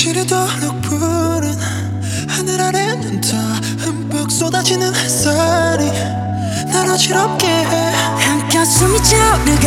지르도록 푸른 하늘 아래는 더 흠뻑 쏟아지는 햇살이 날 어지럽게 해. 한껏 숨이 차오르고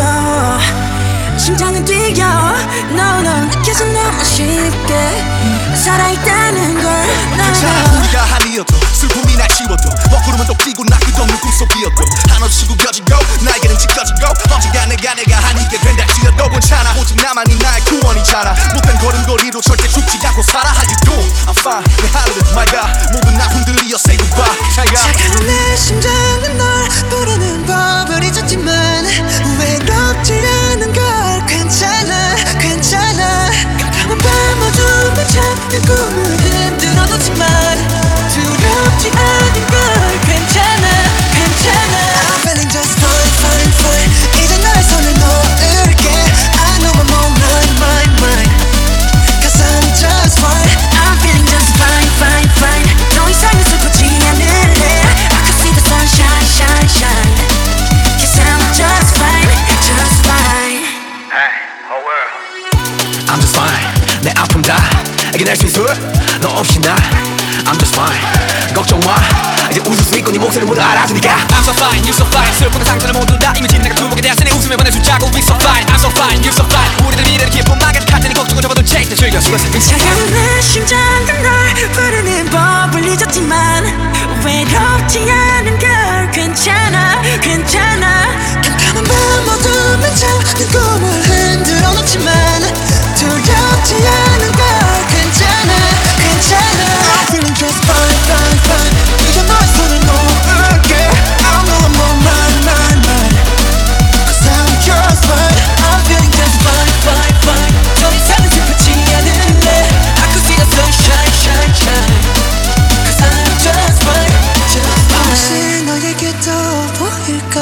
심장은 뛰어. No no 느껴져 너무 쉽게 살아있다는 걸. 괜찮아 우리가 한이어도 슬픔이 날 지워도 먹구름은 또 끼고 나 끝없는 꿈속이어도 한없이 구겨지고 나에게는 찢겨지고 언젠가 내가 한이게 된다 지어도 괜찮아 오직 나만이 나의 구원이잖아 못된 걸음걸이로 절대 죽지 않고 살아 How you doing? I'm fine 내 하루는 my God 모든 나 흔들리어 say goodbye 차가운 내 심장은 널 부르는 법을 잊었지만 외롭지 않은 걸 괜찮아 괜찮아. 깜깜한 밤 어둠에 잠든 꿈을 흔들어놓지만 두렵지 않은 걸 괜찮아 괜찮아. I'm feeling just fine fine fine. 이제 나의 손을 놓을게. I know I'm on mine Cause I'm just fine. I'm feeling just fine fine fine. 더 이상은 슬프지 않을래. I can see the sunshine shine shine. Cause I'm just fine just fine. Hey, whole world. I'm just fine 내 아픔 다 이겨낼 수 있어 너 없이 나 I'm just fine 걱정 마 이제 웃을 수 있고 네 목소리를 모두 알아주니까 I'm so fine, you're so fine 슬픔의 상처를 모두 다 이미 지는 내가 두목에 대하으니 웃으며 보내주자고 We so fine, I'm so fine, you're so fine 우리들 미래를 기쁨만 가득할 테니 걱정은 접어도 take 즐겨 수고했어 차가운 내 심장은 널 부르는 법을 잊었지만 외롭지 않은 걸 괜찮아 괜찮아. 깜깜한 밤 어둠에 잠든 꿈을 흔들어 놓지만 두렵지 않은 걸 괜찮아 괜찮아. I'm feeling just fine fine fine. 이제 너의 손을 놓을게. I know I'm on mine Cause I'm just fine. I'm feeling just fine fine fine. 더 이상은 슬프지 않을래. I could see the sunshine shine shine. Cause I'm just fine just fine. 혹시 너에게도 보일까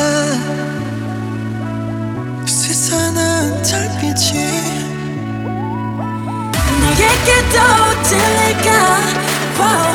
세상은 달빛이 너에게도 들릴까. Wow.